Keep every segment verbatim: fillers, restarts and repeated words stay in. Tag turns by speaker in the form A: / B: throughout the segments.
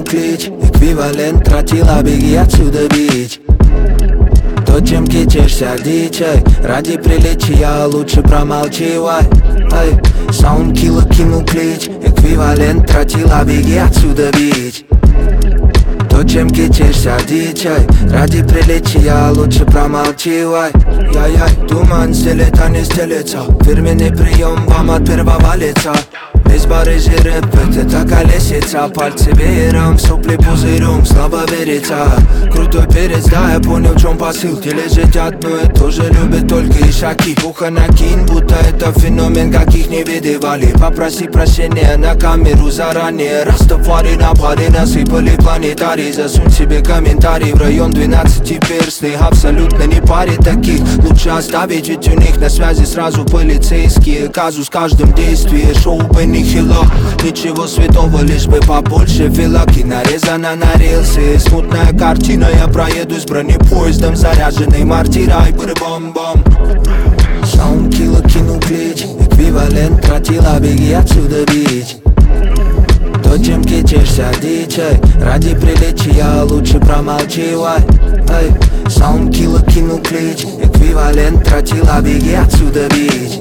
A: клич, эквивалент тротила, беги отсюда, бич. То, чем кичишься, дичай, ради приличия лучше промалчивай. Ай, саундкиллер кинул клич, эквивалент тротила, беги отсюда, бич. То, чем кичишься, дичай, ради приличия лучше промалчивай. Яй-яй, туман стелет, а не стелется, фирменный прием вам от первого лица. Весь барыжий рэп, это колесица, пальцы веером, сопли пузырем, слабо верится. Крутой перец, да, я понял, в чем посыл. Тележить одно и то же любят только ишаки. Ухо накинь, будто это феномен, каких не видывали. Попроси прощения на камеру заранее. Растафари на паре насыпали планетарий. Засунь себе комментарий в район двенадцати перстных. Абсолютно не паре таких, лучше оставить, ведь у них на связи сразу полицейские. Казус в каждом действии, шоу Бенни Хило. Ничего святого, лишь бы побольше филаки. Нарезано на рельсы, смутная картина. Я проеду с бронепоездом, заряженный мортирой, быр-бом-бом. Саундкиллер кинул клич, эквивалент тротила, беги отсюда, бич. То, чем кичишься, дичай, ради приличия лучше промалчивай. Ай, саундкиллер кинул клич, эквивалент тротила, беги отсюда, бич.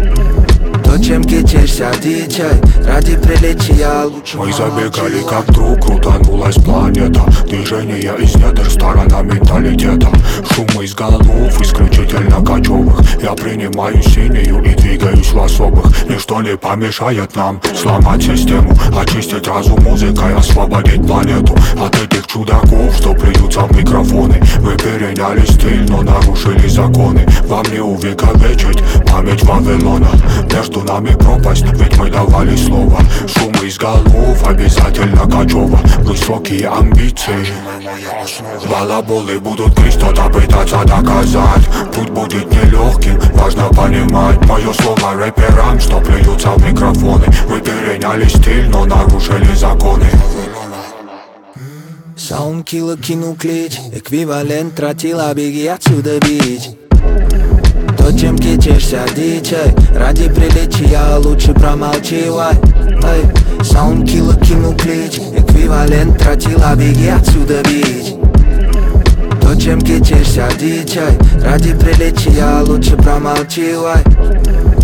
A: То, чем кичишься, дичай, ради приличия лучше.
B: Мы забегали как друг, крутанулась планета. Движение из недр, сторона менталитета. Шум из голов, исключительно кочевых. Я принимаю синюю и двигаюсь в особых. Ничто не помешает нам сломать систему, очистить разум музыкой, освободить планету от этих чудаков, что плюются в микрофоны. Вы переняли стиль, но нарушили законы. Вам не увековечить память Вавилона. Между нами пропасть, ведь мы давали слово. Шум из голов, обязательно кочево. Высокие амбиции, балаболы будут грызть, кто-то пытаться доказать. Путь будет нелегким, важно понимать мое слово рэперам, что плюются в микрофоны. Вы переняли стиль, но нарушили законы.
A: Саундкиллер кинул клич, эквивалент тротила, беги отсюда, бич. То, чем кичишься, дичай, ради приличия лучше промалчивай. Ай, саундкиллер кинул клич, эквивалент тротила, беги отсюда, бич. То, чем кичишься, дичай, ради приличия лучше промалчивай.